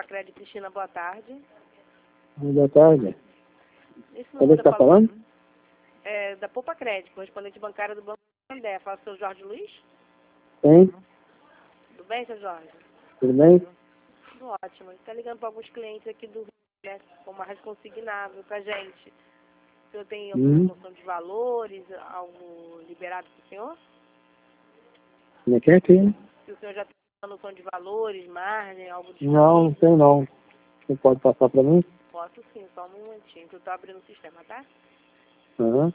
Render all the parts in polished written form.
Crédito, Cristina, boa tarde. Boa tarde. Esse Cadê que tá falando? É da Poupa Crédito, correspondente bancária do Banco Santander. Fala, seu Jorge Luiz? Tem? Tudo bem, seu Jorge? Tudo bem? Tudo ótimo. A gente está ligando para alguns clientes aqui do Rio, né, com mais consignável pra gente. O senhor tem alguma noção de valores, algo liberado para o senhor? Como é que é, filho? Se o senhor já tem uma noção de valores, margem, algo de... Não tem não. Você pode passar pra mim? Posso sim, só um momentinho, que eu estou abrindo o sistema, tá? Aham.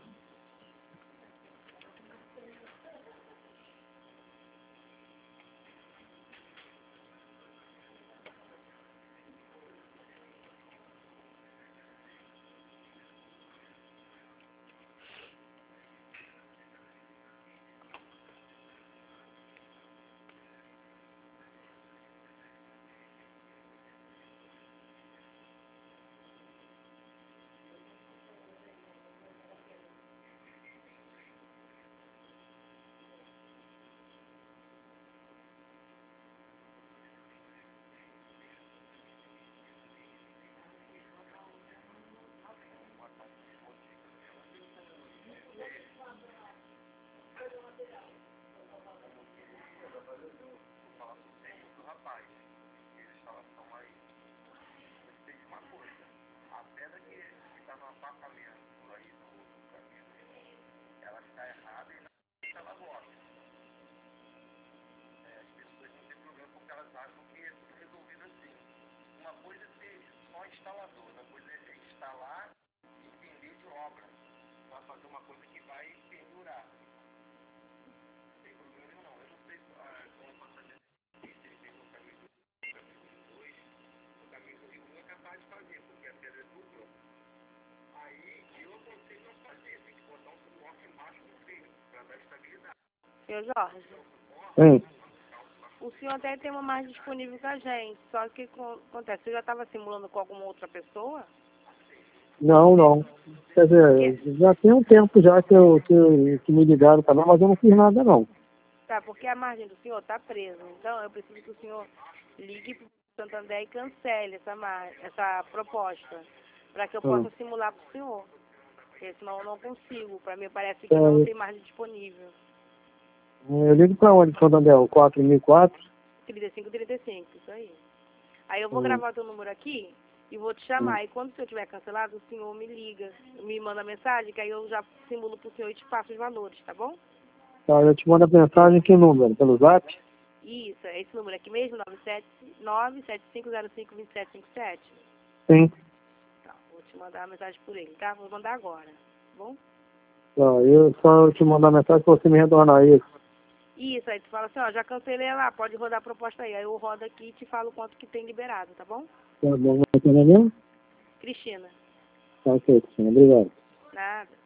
Senhor Jorge, Sim. o senhor até tem uma margem disponível com a gente, só que acontece, você já estava simulando com alguma outra pessoa? Não. Quer dizer, já tem um tempo já que me ligaram pra lá, mas eu não fiz nada não. Tá, porque a margem do senhor está presa, então eu preciso que o senhor ligue para o Santander e cancele essa proposta, para que eu possa simular para o senhor, porque senão eu não consigo, para mim parece que não tem margem disponível. Eu ligo pra onde, Santander? O 4004? 3535, isso aí. Aí eu vou gravar o teu número aqui e vou te chamar. E quando o senhor tiver cancelado, o senhor me liga, me manda mensagem, que aí eu já simulo pro senhor e te passo os valores, tá bom? Tá, eu te mando a mensagem, que número? Pelo Zap? Isso, é esse número aqui mesmo, 975052757. Sim. Tá, vou te mandar a mensagem por ele, tá? Vou mandar agora, tá bom? Tá, eu só te mandar a mensagem pra você me retornar isso. Isso, aí tu fala assim, ó, já cancelei lá, pode rodar a proposta aí. Aí eu rodo aqui e te falo quanto que tem liberado, tá bom? Tá bom, vai ter mesmo? Cristina. Tá ok, Cristina, obrigado. Nada.